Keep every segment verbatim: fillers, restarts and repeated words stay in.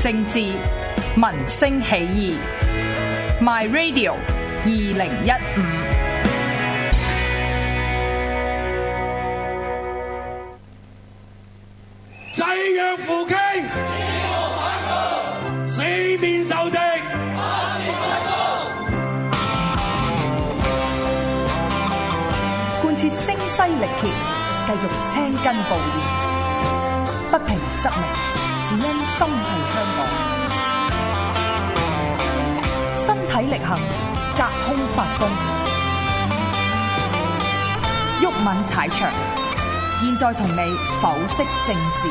政治，民聲起義。My Radio 二零一五。 誓約扶傾，四面受敵， 貫徹聲嘶力竭，繼續青筋暴現，不平則鳴，只因心繫香港。身體力行，隔空發功，毓民踩場。現在同你剖析政治。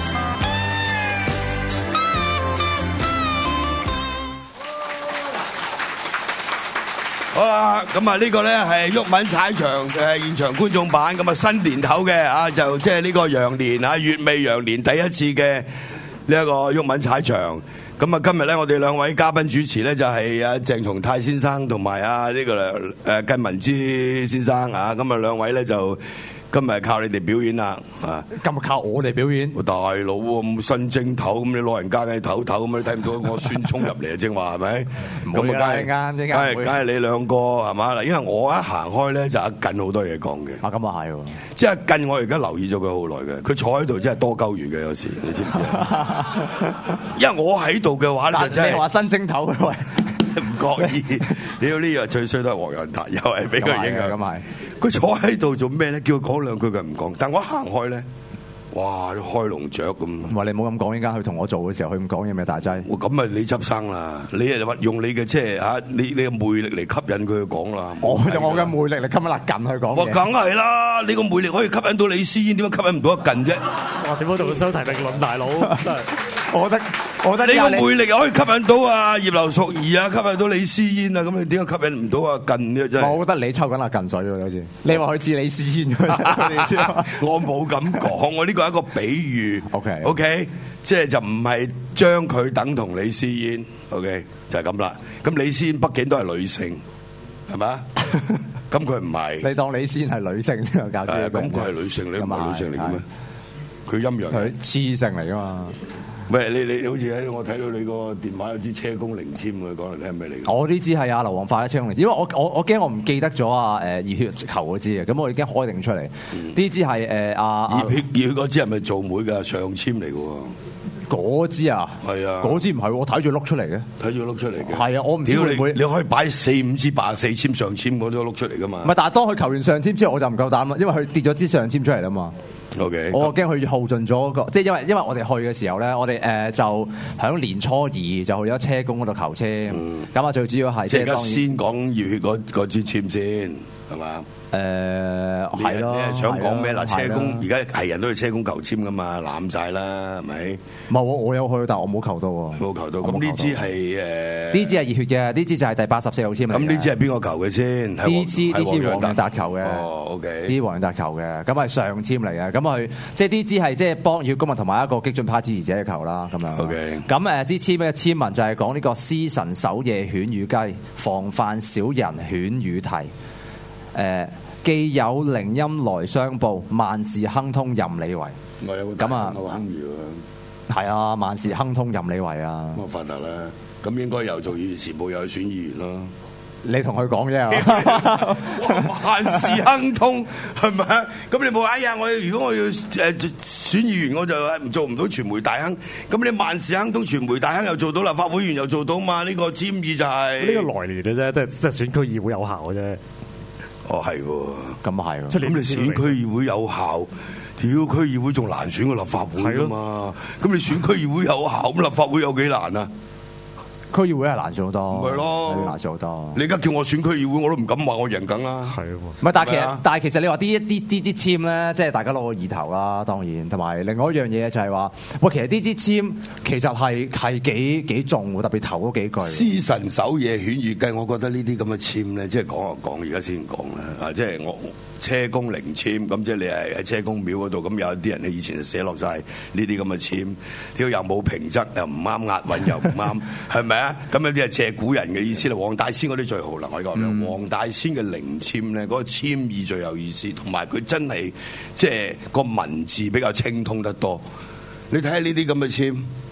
好啦，咁啊呢個咧係毓民踩場嘅現場觀眾版，咁啊新年頭嘅啊就即係呢個羊年啊，乙未羊年第一次嘅呢一個毓民踩場。咁啊今日咧我哋兩位嘉賓主持咧就係阿鄭松泰先生同埋啊呢個誒靳文之先生啊，咁啊兩位咧就。今日靠你哋表演啦，啊！ 今日靠我哋表演， 大佬咁新正頭，咁你老人家嘅頭頭咁，你睇唔到我孫衝入嚟啊？正話係咪？ 咁啊，梗係啱，梗係梗係你兩個係嘛？嗱，因為我一行開咧就阿靳好多嘢講嘅。 啊，咁啊係喎， 即係阿靳，我而家留意咗佢好耐嘅，佢坐喺度真係多鳩餘嘅有時，你知唔知？因為我喺度嘅話咧，真係你話新正頭嘅喂。 唔覺意，屌呢樣最衰都係黃仁達，又係俾佢影響。 咁係， 佢坐喺度做咩咧？叫佢講兩句佢唔講，但我行開咧，哇！開龍雀咁。 唔係你冇咁講，依家佢同我做嘅時候，佢咁講嘢咩大劑？ 咁咪你執生啦！你係用你嘅即係嚇，你你嘅魅力嚟吸引佢去講啦。 我用我嘅魅力嚟吸引阿靳去講。 我梗係啦！你個魅力可以吸引到李思嫣，點解吸引唔到阿靳啫？ 哇！點解同佢相提並論，大佬真係。 我覺得，我覺得你個魅力可以吸引到啊葉劉淑儀啊，吸引到李思嫣啊，咁你點解吸引唔到阿靳嘅真係？ 我覺得你抽緊阿靳水喎，好似你話佢似李思嫣， 我冇咁講，我呢個係一個比喻。 OK OK， 即係就唔係將佢等同李思嫣。OK， 就係咁啦。咁李思嫣畢竟都係女性，係咪？咁佢唔係。 你當李思嫣係女性呢個教主？ 咁佢係女性，你唔係女性嚟嘅咩？佢陰陽。 佢雌性嚟噶嘛？ 喂，你你好似喺我睇到你個電話有支車公靈籤喎，講嚟聽係咩嚟？ 我呢支係阿劉皇發嘅車公靈籤，因為我我我驚我唔記得咗啊誒熱血球嗰支啊，咁我已經開定出嚟。呢支係誒阿熱血熱血嗰支係咪做妹㗎？上籤嚟嘅喎。 嗰支啊？係啊。嗰支唔係我睇住碌出嚟嘅。睇住碌出嚟嘅。係啊，我唔知會唔會你可以擺四五支八十四籤上籤嗰啲碌出嚟㗎嘛？ 唔係，但係當佢求完上籤之後，我就唔夠膽啦，因為佢跌咗支上籤出嚟啦嘛。 Okay, 我驚佢耗盡咗個，即係因為因為我哋去嘅時候咧，我哋誒、呃、就喺年初二就去咗車公嗰度求籤，咁啊、嗯、最主要係即係而家先講熱血嗰嗰支籤先，係嘛？ 誒係咯， 你係想講咩嗱？車公而家係人都去車公求籤噶嘛，攬晒啦，係咪？ 唔係我我有去，但係我冇求到喎。 冇求到，咁呢支係誒？ 呢支係熱血嘅，呢支就係第八十四號籤。咁呢支係邊個求嘅先？ 呢支呢支黃仁達求嘅。 哦 ，OK。 呢黃仁達求嘅，咁係上籤嚟嘅，咁佢即係呢支係即係幫熱血公民同埋一個激進派支持者嘅求啦，咁樣。OK。咁誒支籤嘅籤文就係講呢個司晨守夜犬與雞，防範小人犬與啼。誒既有靈音來相報，萬事亨通任你為。 我有個咁啊，我亨裕喎。 係啊，萬事亨通任你為啊。 咁啊發達啦，咁應該又做議員時報，又去選議員咯。 你同佢講啫， 萬事亨通係咪？咁你冇哎呀！我如果我要誒選議員，我就做唔到傳媒大亨。咁你萬事亨通，傳媒大亨又做到，立法會議員又做到嘛？呢、這個簽議就係、是、 呢個來年嘅啫，即係即係選區議會有效嘅啫。 哦，係喎， 咁啊係喎。 咁你選區議會有效，屌區議會仲難選過立法會㗎嘛？咁你選區議會有效，咁立法會有幾難啊？ 區議會係難做好多， 係咯， 難做好多。 你而家叫我選區議會，我都唔敢話我贏緊啦。係唔係？但係其實，但係其實你話啲一啲啲啲籤咧，即係大家攞個意頭啦，當然。同埋另外一樣嘢就係話，喂，其實呢支籤其實係係幾幾重喎，特別頭嗰幾句。 司晨守夜犬與雞，我覺得呢啲咁嘅籤咧，即係講就講，而家先講啦。啊，即係我車公靈籤，咁即係你係喺車公廟嗰度，咁有啲人咧以前就寫落晒呢啲咁嘅籤，屌又冇平仄，又唔啱押韻，又唔啱，係咪啊？咁有啲係借古人嘅意思啦。黃大仙嗰啲最好啦，我講咩？黃大仙嘅靈籤咧，嗰個籤意最有意思，同埋佢真係即係個文字比較清通得多。你睇下呢啲咁嘅籤，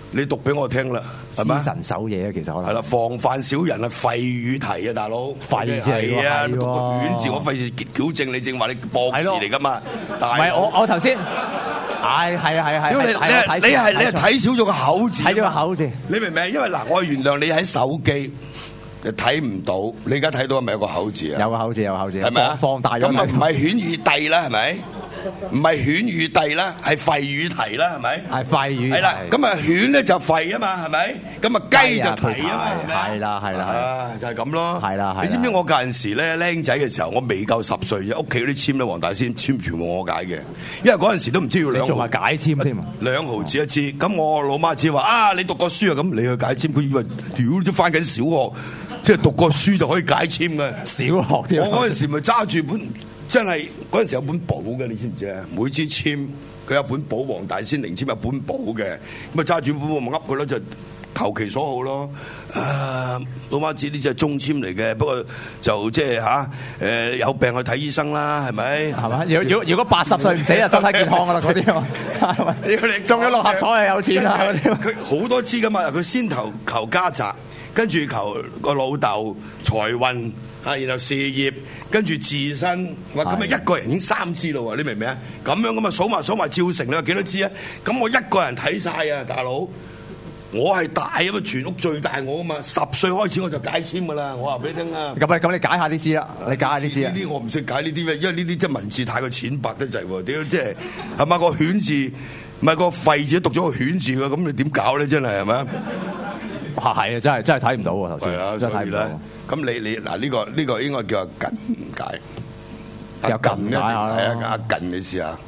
你讀俾我聽啦，係咪？ 師神守夜啊，其實可能係啦，防範小人啊，廢語題啊，大佬。 廢字嚟㗎， 係啊， 係喎讀個犬字，我費事矯正你，正話你博士嚟㗎嘛。 唔係我我頭先，唉係啊係啊係。 因為你你係你係你係睇少咗個口字， 睇咗個口字， 你明唔明？因為嗱，我原諒你喺手機就睇唔到，你而家睇到係咪有個口字啊？ 有個口字有個口字， 係咪啊？ 放大咗。 咁啊唔係犬語帝啦，係咪？唔係犬語帝啦，係廢語題啦，係咪？ 係廢語。 係啦，咁啊犬咧就廢啊嘛，係咪？咁啊雞就提啊嘛，係咪？ 係啦係啦啊，就係咁咯。 係啦係啦。 你知唔知我嗰陣時咧，僆仔嘅時候，我未夠十歲啫，屋企嗰啲籤咧，黃大仙籤全部我解嘅，因為嗰陣時都唔知要兩毫。 仲話解籤添啊？ 兩毫子一支，咁我老媽子話：啊，你讀過書啊，咁你去解籤。佢以為屌都翻緊小學，即係讀過書就可以解籤嘅。 小學添。 我嗰陣時咪揸住本。真係嗰陣時有本簿嘅，你知唔知啊？每支籤佢有本簿，黃大仙靈籤有本簿嘅，咁啊揸住本簿咪噏佢咯，就求其所好咯。啊，老媽子呢隻中籤嚟嘅，不過就即係嚇誒有病去睇醫生啦，係咪？係嘛？ 如如如果八十歲唔死啊，身體健康噶啦嗰啲，係咪？中咗六合彩係有錢啊！ 佢好多支噶嘛，佢先頭求家宅，跟住求個老豆財運。啊，然後事業，跟住自身，哇！咁啊一個人已經三支咯喎，你明唔明啊？咁樣咁啊數埋數埋照成，你話幾多支啊？咁我一個人睇晒啊，大佬！我係大啊嘛，全屋最大我啊嘛，十歲開始我就解籤噶啦，我話俾你聽啊！ 咁啊，咁你解下呢支啦，你解下呢支啊？ 呢啲我唔識解呢啲咩，因為呢啲即係文字太過淺白得滯喎，屌即係係咪個犬字，唔係個廢字讀咗個犬字㗎，咁你點搞咧？真係係咪啊？ 係啊，真係真係睇唔到喎頭先，真係睇唔到。 咁你你嗱呢個呢個應該叫阿近解， 有近解下咯。 係啊，阿近你試下，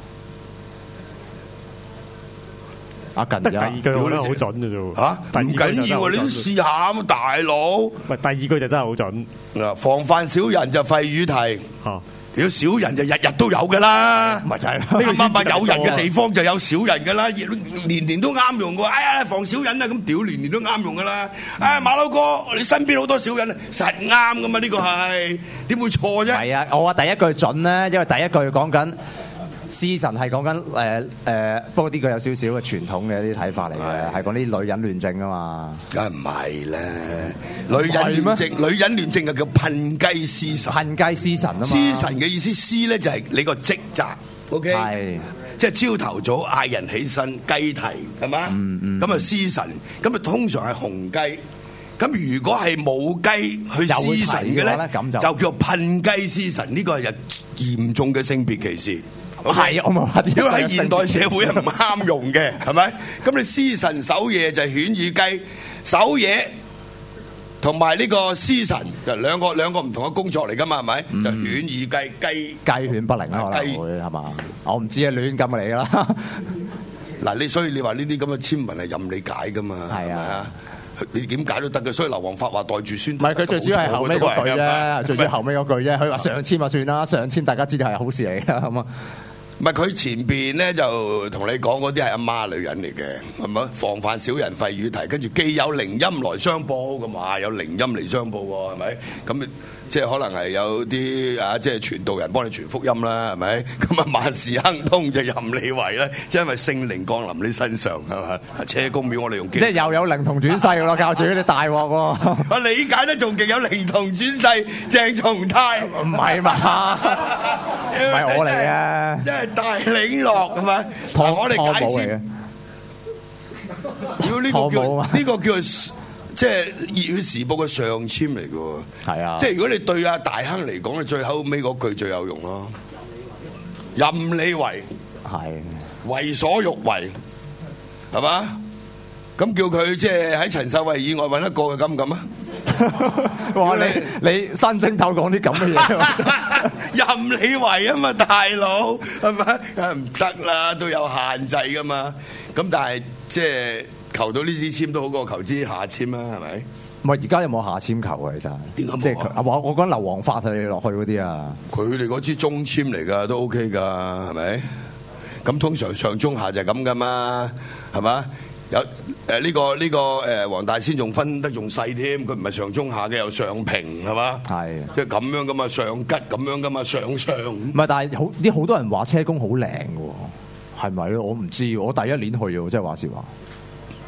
阿近得第二句我覺得好準嘅啫喎。 嚇，唔緊要啊，你都試下啊，大佬。 唔係第二句就真係好準。 嗱，防範小人就廢語題。 嚇。 如果小人就日日都有㗎啦， 咪就係咯。啱啱有人嘅地方就有小人㗎啦，年年都啱用㗎。哎呀，防小人啊，咁屌年年都啱用㗎啦。哎，馬騮哥，你身邊好多小人，實啱㗎嘛？呢個係點會錯啫？ 係啊，我話第一句準咧，因為第一句講緊師神係講緊誒誒，不過呢個有少少嘅傳統嘅一啲睇法嚟嘅，係講啲女人亂症啊嘛。 梗係唔係啦，女人亂症，女人亂症就叫噴雞師神。 噴雞師神啊嘛。 師神嘅意思，師咧就係你個職責 ，OK， 係即係朝頭早嗌人起身雞啼係嘛？ 嗯嗯。 咁啊師神，咁啊通常係紅雞。咁如果係冇雞去師神嘅咧，就就叫噴雞師神。呢個係嚴重嘅性別歧視。 係啊，我冇話啲。 如果喺現代社會係唔啱用嘅，係咪？咁你師神守夜就係犬與雞，守夜同埋呢個師神就兩個兩個唔同嘅工作嚟㗎嘛，係咪？就犬與雞，雞雞犬不寧啦，可能會係嘛？我唔知啊，亂咁嚟㗎啦。 嗱，你所以你話呢啲咁嘅籤文係任你解㗎嘛？係啊。你點解都得嘅，所以劉皇發話袋住孫。 唔係佢最主要係後尾嗰句啫，最主要後尾嗰句啫。佢話上籤就算啦，上籤大家知道係好事嚟嘅，咁啊。 唔係佢前邊咧就同你講嗰啲係阿媽女人嚟嘅，係咪？防範小人廢語題，跟住既有靈音來相報，咁話有靈音嚟相報喎，係咪？咁即係可能係有啲啊，即係傳道人幫你傳福音啦，係咪？咁啊萬事亨通就任你為啦，即係因為聖靈降臨你身上係嘛？車公廟我哋用即係又有靈童轉世咯，教主你大鑊喎！ 我理解得仲勁有靈童轉世，鄭松泰唔係嘛？唔係我嚟嘅， 即係大領落係咪？同我哋解釋。如果呢個叫呢個叫即係《粵語時報》嘅上籤嚟嘅喎。係啊，即係如果你對阿大亨嚟講，你最後尾嗰句最有用咯。任你為，係為所欲為，係嘛？咁叫佢即係喺陳秀慧以外揾一個嘅，敢唔敢啊？ 哇！你你新正頭講啲咁嘅嘢， 任你為啊嘛，大佬係咪？唔得啦，都有限制噶嘛。咁但係即係求到呢支籤都好過求支下籤啦，係咪？ 唔係而家有冇下籤求啊？其實點解冇？ 即係啊！我我講劉皇發佢落去嗰啲啊， 佢哋嗰支中籤嚟噶，都 OK 噶，係咪？咁通常上中下就係咁噶嘛，係嘛？有誒呢個呢個誒黃大仙仲分得仲細添，佢唔係上中下嘅，有上平係嘛？係即係咁樣噶嘛，上吉咁樣噶嘛，上上。唔係，但係好啲好多人話車公好靚嘅喎，係咪咧？我唔知，我第一年去喎，即係話時話。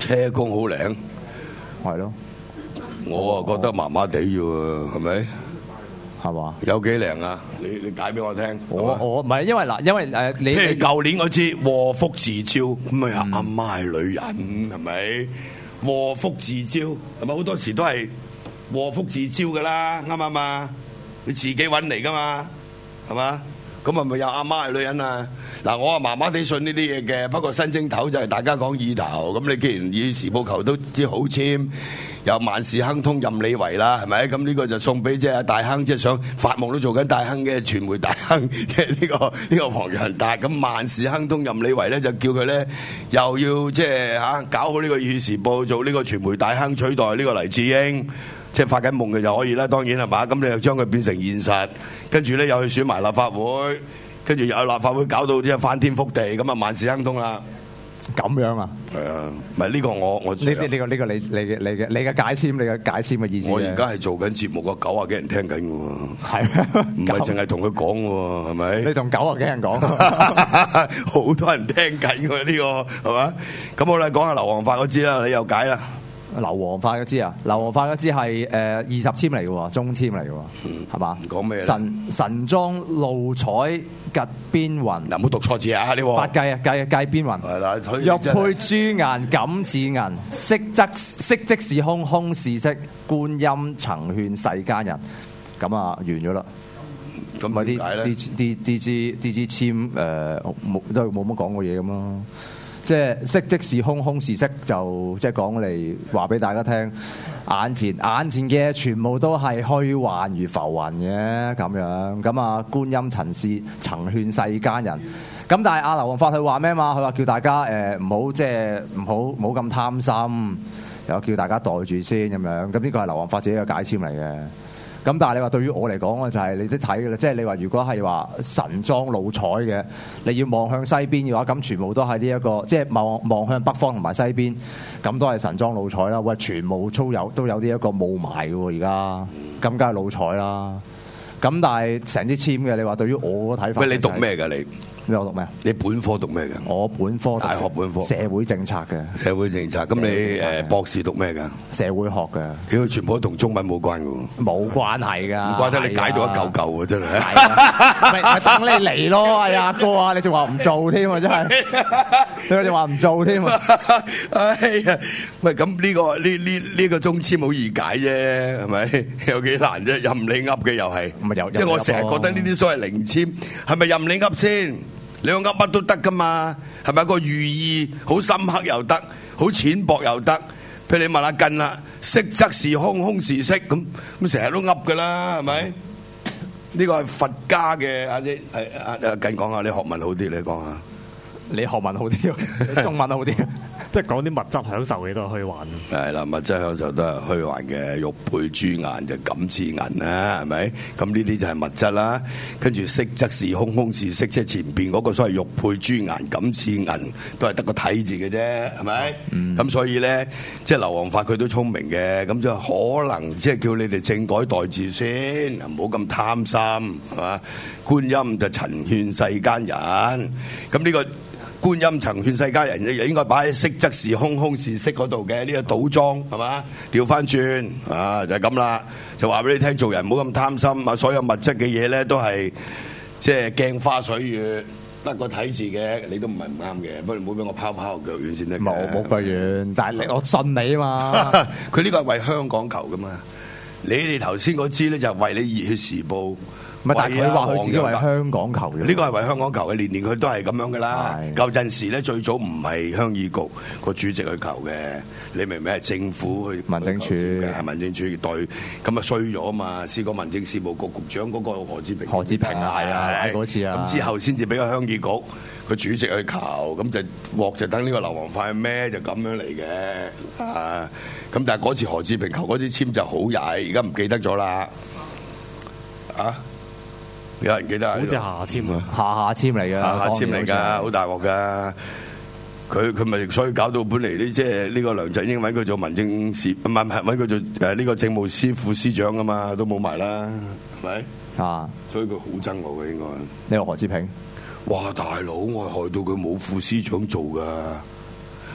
車公好靈， 係咯， 我啊覺得麻麻地啫喎，係咪？ 係嘛？ 有幾靈啊？你你解俾我聽。 我我唔係因為嗱，因為誒你譬如舊年嗰支禍福自招，咁咪阿媽係女人係咪？禍福自招係咪好多時都係禍福自招㗎啦？啱唔啱啊？你自己揾嚟㗎嘛？係嘛？咁係咪有阿媽係女人啊？嗱，我啊麻麻地信呢啲嘢嘅，不過新正頭就係大家講意頭。咁你既然以時報球都知好簽，有萬事亨通任你為啦，係咪？咁呢個就送俾即係大亨，即係想發夢都做緊大亨嘅傳媒大亨，即係呢個呢個黃仁達。咁萬事亨通任你為咧，就叫佢咧又要即係嚇搞好呢個議時報，做呢個傳媒大亨，取代呢個黎智英。即係發緊夢嘅就可以啦，當然係嘛？咁你又將佢變成現實，跟住咧又去選埋立法會，跟住又有立法會搞到即係翻天覆地，咁啊萬事亨通啦。 咁樣啊？ 係啊，唔係呢個我我呢呢呢個呢個你你嘅你嘅你嘅解簽，你嘅解簽嘅意思。 我而家係做緊節目，個九啊幾人聽緊嘅喎， 係唔係淨係同佢講喎，係咪？ 你同九啊幾人講， 好多人聽緊喎呢個係嘛？咁我嚟講下劉皇發嗰支啦，你又解啦。 劉皇發嗰支啊，劉皇發嗰支係誒二十簽嚟嘅喎，中簽嚟嘅喎，係嘛？ 講咩？ 神神裝露彩吉邊雲， 嗱唔好讀錯字啊！呢個發計啊計計邊雲， 係啦， 玉佩珠顏錦似銀，色則色即是空，空是色，觀音曾勸世間人。咁啊完咗啦。 咁咪啲點解咧？ 啲啲啲支啲支簽誒冇都冇乜講過嘢咁咯。即係色即是空，空是色，就即係講嚟話俾大家聽，眼前眼前嘅全部都係虛幻如浮雲嘅咁樣。咁啊，觀音曾是曾勸世間人。咁但係阿劉皇發佢話咩嘛？佢話叫大家誒唔好即係唔好唔好咁貪心，又叫大家袋住先咁樣。咁呢個係劉皇發自己嘅解簽嚟嘅。咁但係你話對於我嚟講，就係你都睇嘅啦，即係你話如果係話神裝露彩嘅，你要望向西邊嘅話，咁全部都係呢一個，即係望望向北方同埋西邊，咁都係神裝露彩啦。喂，全部都有都有呢一個霧霾嘅喎，而家咁梗係露彩啦。咁但係成支簽嘅，你話對於我嘅睇法， 喂，你讀咩㗎你？ 你我讀咩？ 你本科讀咩嘅？ 我本科大學本科社會政策嘅。 社會政策。咁你誒博士讀咩㗎？ 社會學嘅。 屌，全部都同中文冇關㗎喎。 冇關係㗎。唔怪得你解到一嚿嚿喎，真係。 咪咪等你嚟咯，哎呀哥啊，你仲話唔做添啊，真係。你仲話唔做添啊？ 哎呀，喂，咁呢個呢呢呢個中簽好易解啫，係咪？有幾難啫？任你噏嘅又係。 咪有。 即係我成日覺得呢啲所謂零簽係咪任你噏先？你講噏乜都得噶嘛，係咪個寓意好深刻又得，好淺薄又得？譬如你問阿根啦，色則是空，空是色，咁咁成日都噏噶啦，係咪？呢個係佛家嘅阿姐，係阿阿根講下，你學問好啲，你講下。 你學問好啲，你中文好啲， 即係講啲物質享受嘅都係虛幻。 係啦，物質享受都係虛幻嘅，玉佩珠顏就錦似銀啦，係咪？咁呢啲就係物質啦。跟住色則是空，空是色，即係前邊嗰個所謂玉佩珠顏錦似銀，都係得個睇字嘅啫，係咪？咁、嗯、所以咧，即係劉皇發佢都聰明嘅，咁就可能即係叫你哋政改代字先，唔好咁貪心，係嘛？觀音就曾勸世間人，咁呢、這個。觀音曾勸世間人嘅，應該擺喺色則是空，空是色嗰度嘅，呢個倒裝係嘛？調翻轉啊，就係咁啦。就話俾你聽，做人唔好咁貪心啊！所有物質嘅嘢咧，都係即係鏡花水月，得個睇字嘅，你都唔係唔啱嘅。不過唔好俾我拋拋個腳軟先得。冇冇腳軟，但係你我信你啊嘛。 佢呢個係為香港求噶嘛。你哋頭先嗰支咧就係為你熱血時報。 唔係，但係佢話佢自己為香港求嘅。 呢個係為香港求嘅，年年佢都係咁樣噶啦。舊陣時咧，最早唔係鄉議局個主席去求嘅，你明唔明？係政府去民政處嘅，係民政處對，咁啊衰咗啊嘛。試過民政事務局局長嗰個何志平， 何志平啊，係啊，嗰次啊。 咁之後先至俾個鄉議局個主席去求，咁就鑊就等呢個劉皇發去孭，就咁樣嚟嘅啊。咁但係嗰次何志平求嗰支簽就好曳，而家唔記得咗啦。啊？有人記得啊？ 好似下下簽啊， 下下簽嚟嘅， 下下簽嚟㗎，好大鑊㗎。佢佢咪所以搞到本嚟呢，即係呢個梁振英揾佢做民政事，唔係唔係揾佢做誒呢個政務司副司長啊嘛，都冇埋啦，係咪？啊，所以佢好憎我嘅應該。 呢個何志平， 哇大佬，我係害到佢冇副司長做㗎。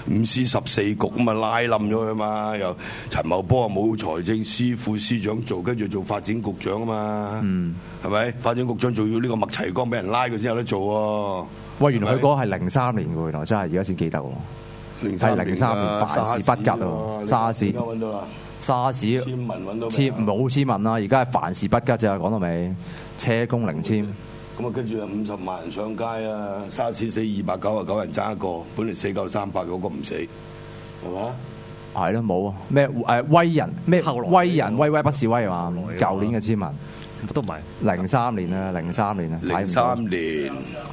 五師十四局咁啊拉冧咗佢嘛，又陳茂波啊冇財政司副司長做，跟住做發展局長啊嘛，嗯，係咪？發展局長仲要呢個麥齊光俾人拉佢先有得做喎。 喂，原來佢嗰個係零三年喎，原來真係而家先記得喎。係零三年凡事不吉喎，沙士。而家揾到啦。沙士簽文揾到簽冇簽文啦，而家係凡事不吉咋，講到尾車公零簽。 咁啊，跟住啊五十萬人上街啊，沙士死二百九十九人爭一個，本嚟死夠三百嗰個唔死，係嘛？ 係咯，冇啊咩誒威人咩威人威威不是威啊嘛？舊年嘅簽文都唔係零三年啊，零三年啊， 零三年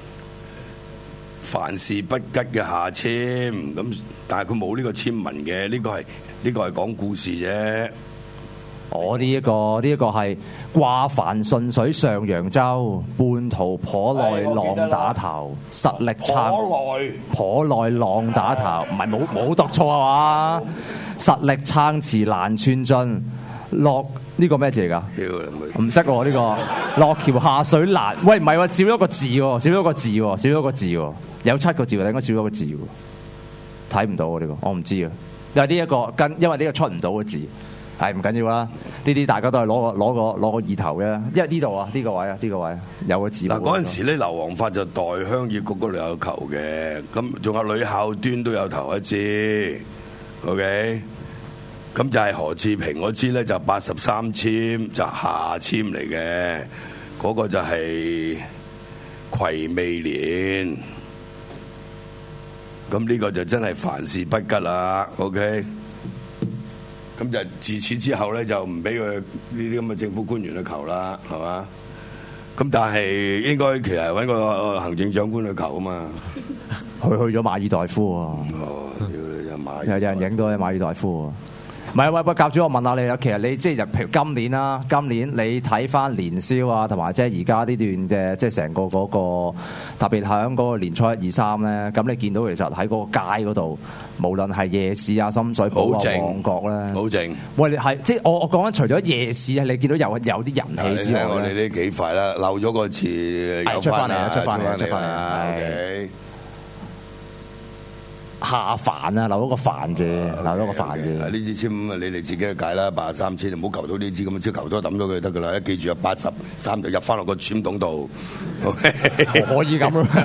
凡事不吉嘅下簽，咁但係佢冇呢個簽文嘅，呢個係呢個係講故事啫。 我呢一個呢一個係掛帆順水上揚州，半途頗耐浪打頭，實力撐頗耐浪打頭，唔係冇冇讀錯啊嘛？實力撐持難寸進，落呢個咩字嚟㗎？唔識喎呢個落橋下水難。喂，唔係喎，少咗個字喎，少咗個字喎，少咗個字喎，有七個字，但應該少咗個字喎，睇唔到喎呢個，我唔知啊。因為呢一個跟因為呢個出唔到個字。係唔緊要啦，呢啲大家都係攞個攞個攞個意頭嘅，因為呢度啊，呢個位啊，呢個位啊，有個字。嗱嗰陣時咧，劉皇發就代鄉議局嗰度有投嘅，咁仲有呂孝端都有投一支 ，OK，咁就係何志平嗰支咧就八十三簽就下簽嚟嘅，嗰、嗰個就係葵未年，咁呢個就真係凡事不吉啦 ，OK。咁就自此之後咧，就唔俾佢呢啲咁嘅政府官員去求啦，係嘛？咁但係應該其實揾個行政長官去求啊嘛。 佢去咗馬爾代夫喎。 哦，有馬有有人影到喺馬爾代夫喎。唔係喂喂，教主，我問下你啊，其實你即係譬如今年啦，今年你睇翻年宵啊，同埋即係而家呢段嘅即係成個嗰個特別喺嗰個年初一二三咧，咁你見到其實喺嗰個街嗰度，無論係夜市啊、深水埗啊、旺角咧， 好靜。 喂，你係即係我我講緊除咗夜市啊，你見到有有啲人氣之外， 我哋呢幾塊啦，漏咗個字，有出翻嚟啊，出翻嚟，出翻嚟啊！ 下凡啊，留咗個凡字，留咗個凡字。 呢支簽你哋自己去解啦，八十三千，唔好求到呢支咁，支求多抌咗佢得噶啦。一記住有八十三就入翻落個簽筒度。OK， 可以咁咯。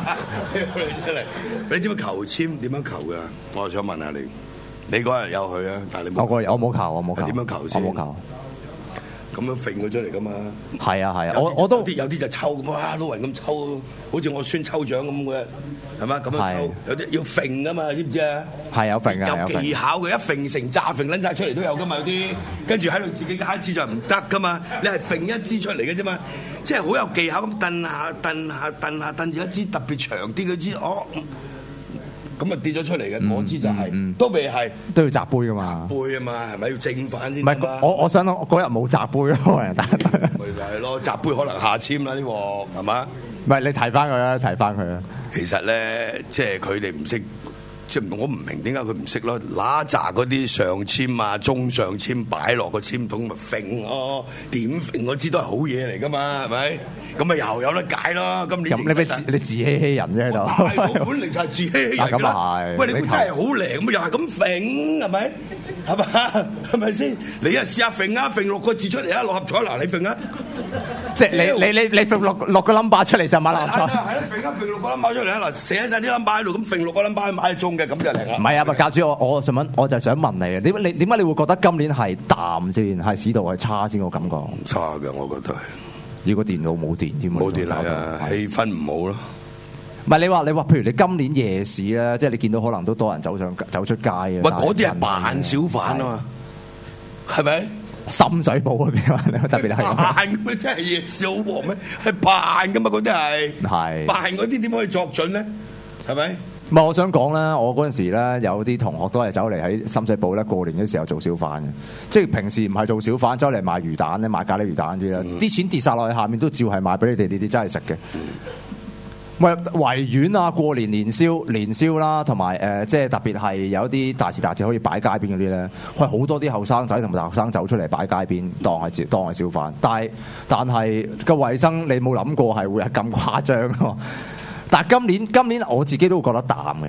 你知唔知求簽點樣求噶？我想問下你，你嗰日有去啊？但係你冇。 我嗰日我冇求，我冇求。 點樣求先？ 我冇求。 咁樣揈佢出嚟噶嘛？ 係啊係啊，我我都有啲就抽咁啊，老人咁抽，好似我孫抽獎咁嘅，係嘛？咁樣抽，有啲要揈噶嘛，知唔知啊？ 係有揈啊， 有技巧嘅，一揈成扎揈撚晒出嚟都有噶嘛，有啲跟住喺度自己加一支就唔得噶嘛，你係揈一支出嚟嘅啫嘛，即係好有技巧咁蹬下蹬下蹬下蹬住一支特別長啲嘅支，哦。咁啊跌咗出嚟嘅，嗰支就係都未係， 都要擲杯噶嘛， 杯啊嘛，係咪要正反先？ 唔係我我想我嗰日冇擲杯咯，人哋咪就係咯，擲杯可能下簽啦呢個係嘛？ 唔係你提翻佢啦，提翻佢啦。 其實咧，即係佢哋唔識。即係我唔明點解佢唔識咯，嗱扎嗰啲上籤啊、中上籤擺落個籤筒咪揈咯，點揈嗰支都係好嘢嚟噶嘛，係咪？咁咪又有得解咯。今年咁你咪自你自欺欺人啫喺度。 我本嚟就係自欺欺人㗎啦。喂，你真係好靈，咁又係咁揈，係咪？係嘛？係咪先？你啊試下揈啊，揈六個字出嚟啊，六合彩嗱，你揈啊！ 即係你你你你揈六六個 number 出嚟就買六合彩。 係啦，揈一揈六個 number 出嚟啊！嗱，寫晒啲 number 喺度，咁揈六個 number 買中嘅，咁就嚟啦。 唔係啊，教主，我我想問，我就係想問你啊，點你點解你會覺得今年係淡先，係市道係差先？我感覺差嘅，我覺得係。 如果電腦冇電添， 冇電係啊，氣氛唔好咯。 唔係你話你話，譬如你今年夜市咧，即係你見到可能都多人走上走出街啊。喂， 嗰啲係扮小販啊嘛，係咪？ 深水埗嗰邊啊，特別係扮嗰啲真係夜市好旺咩？係扮噶嘛，嗰啲係係扮嗰啲點可以作準咧？係咪？ 唔係我想講咧，我嗰陣時咧有啲同學都係走嚟喺深水埗咧過年嘅時候做小販嘅，即係平時唔係做小販，走嚟賣魚蛋咧，賣咖喱魚蛋啲啦，啲、嗯、錢跌晒落去下面都照係賣俾你哋，你哋真係食嘅。喂、嗯，維園啊，過年年宵年宵啦，同埋誒，即係特別係有啲大時大節可以擺街邊嗰啲咧，係好多啲後生仔同埋大學生走出嚟擺街邊，當係當係小販。但係但係個衞生你冇諗過係會係咁誇張咯。但係今年今年我自己都會覺得淡嘅，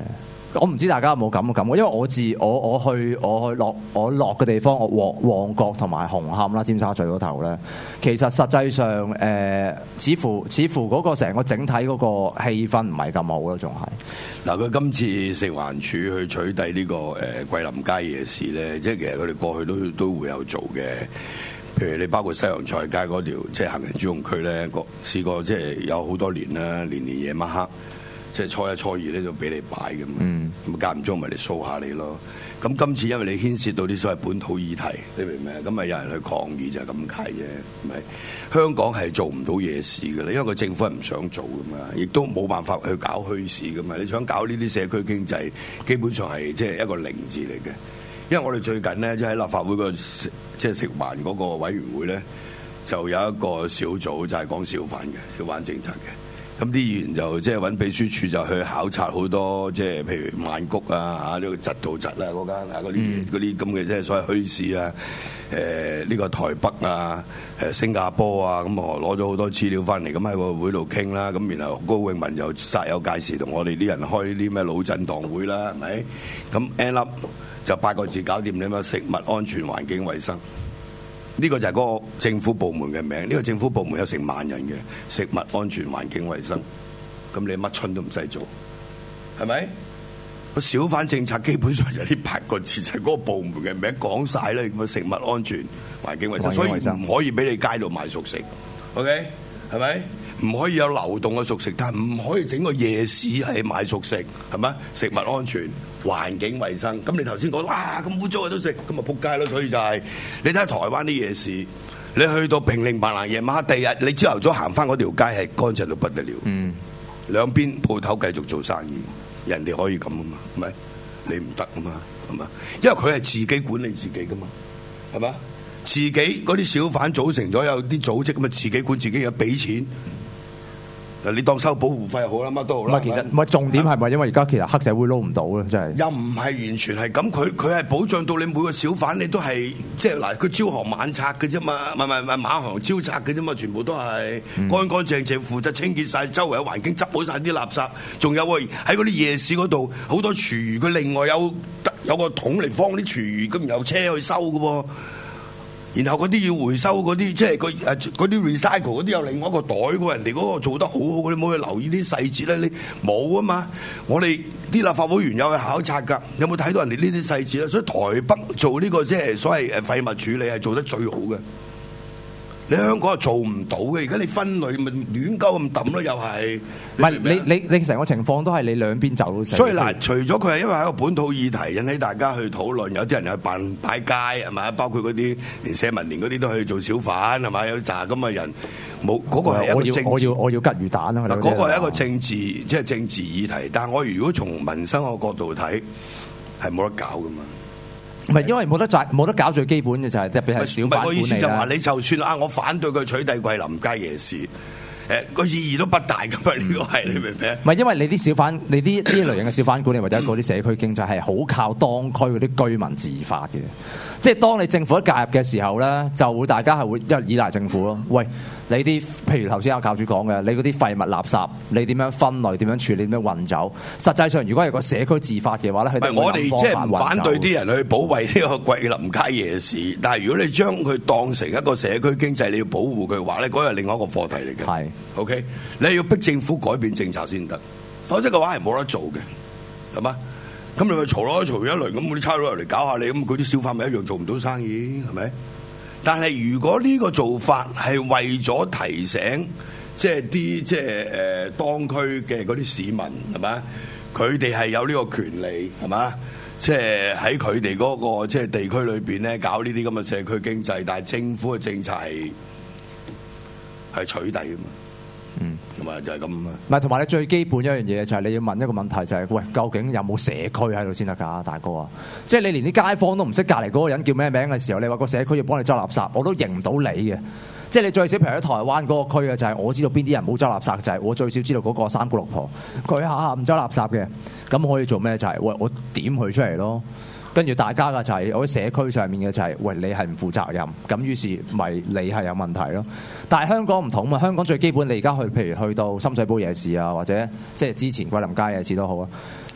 我唔知大家有冇咁嘅感覺，因為我自我我去我去落我落嘅地方，我旺旺角同埋紅磡啦、尖沙咀嗰頭咧，其實實際上誒、呃，似乎似乎嗰個成個整體嗰個氣氛唔係咁好咯，仲係。 嗱，佢今次食環署去取締呢個誒桂林街夜市咧，即係其實佢哋過去都都會有做嘅。譬如你包括西洋菜街嗰條即係行人專用區咧，個試過即係有好多年啦，年年夜晚黑。即係初一初二咧就俾你擺咁，咁間唔中咪嚟掃下你咯。咁今次因為你牽涉到啲所謂本土議題，你明唔明啊？咁咪有人去抗議就係咁解啫，係咪？香港係做唔到夜市嘅啦，因為個政府係唔想做噶嘛，亦都冇辦法去搞墟市噶嘛。你想搞呢啲社區經濟，基本上係即係一個零字嚟嘅。因為我哋最近咧，即係喺立法會個即係食環嗰個委員會咧，就有一個小組就係講小販嘅小販政策嘅。咁啲議員就即係揾秘書處就去考察好多，即係譬如曼谷啊嚇，呢個窒道窒啊嗰間啊嗰啲嗰啲咁嘅即係所謂墟市啊，誒呢個台北啊，誒新加坡啊，咁我攞咗好多資料翻嚟，咁喺個會度傾啦，咁然後高永文又煞有介事同我哋啲人開啲咩老震盪會啦，係咪？咁 end up 就八個字搞掂你嘛，食物安全環境衛生。呢個就係嗰個政府部門嘅名，呢個政府部門有成萬人嘅食物安全環境衛生，咁你乜春都唔使做，係咪？個小販政策基本上就呢八個字，就係嗰個部門嘅名講晒啦，咁啊食物安全環境衛生，所以唔可以俾你街度賣熟食 ，OK 係咪？唔可以有流動嘅熟食，但係唔可以整個夜市係賣熟食，係咪？食物安全、環境衛生，咁你頭先講哇咁污糟嘅都食，咁咪仆街咯。所以就係、是、你睇下台灣啲夜市，你去到平寧白蘭夜晚黑，第二日你朝頭早行翻嗰條街係乾淨到不得了，嗯，兩邊鋪頭繼續做生意，人哋可以咁啊嘛，係咪？你唔得啊嘛，係嘛？因為佢係自己管理自己噶嘛，係嘛？自己嗰啲小販組成咗有啲組織咁啊，自己管自己，有俾錢。嗱，你當收保護費又好啦，乜都好啦。 唔係，其實唔係重點係咪因為而家其實黑社會撈唔到咧，真係。 又唔係完全係咁，佢佢係保障到你每個小販，你都係即係嗱，佢朝行晚拆嘅啫嘛，唔係唔係唔係晚行朝拆嘅啫嘛，全部都係乾乾淨淨，負責清潔晒周圍嘅環境，執好晒啲垃圾。仲有喎，喺嗰啲夜市嗰度好多廚餘，佢另外有有個桶嚟放啲廚餘，咁然後車去收嘅喎。然後嗰啲要回收嗰啲，即係個誒嗰啲 recycle 嗰啲有另外一個袋喎，人哋嗰個做得好好，你冇去留意啲細節咧，你冇啊嘛。我哋啲立法會議員有去考察㗎，有冇睇到人哋呢啲細節咧？所以台北做呢個即係所謂誒廢物處理係做得最好嘅。你香港係做唔到嘅，而家你分類咪亂鳩咁抌咯，又係。唔係你你你成個情況都係你兩邊走到。 所以嗱，除咗佢係因為係一個本土議題引起大家去討論，有啲人又去辦擺街係咪？包括嗰啲連社民連嗰啲都去做小販係咪？有紮咁嘅人冇嗰、嗰個係一個政治。 我要我要我要吉魚蛋啊！ 嗱，嗰個係一個政治即係政治議題，但係我如果從民生個角度睇，係冇得搞噶嘛。 唔係因為冇得賺，冇得搞最基本嘅就係特別係小販管理啦。我意思就話你就算啊，我反對佢取締桂林街夜市，誒個意義都不大噶嘛。呢個係你明唔明？唔係因為你啲小販，你啲呢類型嘅小販管理或者嗰啲社區經濟係好靠當區嗰啲居民自發嘅。即係當你政府一介入嘅時候咧，就會大家係會因為依賴政府咯。喂，你啲譬如頭先阿教主講嘅，你嗰啲廢物垃圾，你點樣分類、點樣處理、點樣運走？實際上，如果係個社區自發嘅話咧，佢哋我哋即係唔反對啲人去保衞呢個桂林街夜市，但係如果你將佢當成一個社區經濟，你要保護佢嘅話咧，嗰係另外一個課題嚟嘅。係 ，OK，你要逼政府改變政策先得，否則嘅話係冇得做嘅，係嘛？咁你咪嘈咯，嘈完一輪，咁嗰啲差佬入嚟搞下你，咁嗰啲小販咪一樣做唔到生意，係咪？但係如果呢個做法係為咗提醒，即係啲即係誒當區嘅嗰啲市民，係嘛？佢哋係有呢個權利，係嘛？即係喺佢哋嗰個即係地區裏邊咧，搞呢啲咁嘅社區經濟，但係政府嘅政策係係取締㗎嘛。嗯，同埋就係咁啊！ 唔係，同埋你最基本一樣嘢就係你要問一個問題，就係、是、喂，究竟有冇社區喺度先得㗎，大哥啊！即係你連啲街坊都唔識隔離嗰個人叫咩名嘅時候，你話個社區要幫你執垃圾，我都認唔到你嘅。即係你最少譬如喺台灣嗰個區嘅就係我知道邊啲人冇執垃圾，就係、是、我最少知道嗰個三姑六婆佢下下唔執垃圾嘅，咁可以做咩？就係、是、喂我點佢出嚟咯。跟住大家嘅就係我喺社區上面嘅就係、是、喂你係唔負責任，咁於是咪你係有問題咯。但係香港唔同嘛，香港最基本你而家去譬如去到深水埗夜市啊，或者即係之前桂林街夜市都好啊，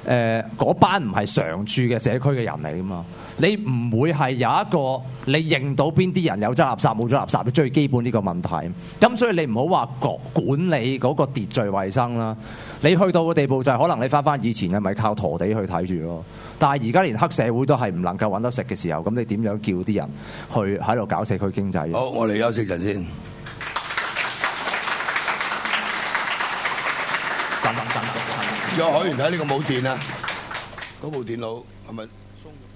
誒嗰班唔係常住嘅社區嘅人嚟噶嘛，你唔會係有一個你認到邊啲人有執垃圾冇執垃圾，最基本呢個問題。咁所以你唔好話管理嗰個秩序衛生啦，你去到個地步就係可能你翻翻以前嘅咪靠陀地去睇住咯。但係而家連黑社會都係唔能夠揾得食嘅時候，咁你點樣叫啲人去喺度搞社區經濟？ 好，我哋休息陣先。 等等等等， 有海員睇呢個冇電啊，嗰部電腦係咪鬆咗？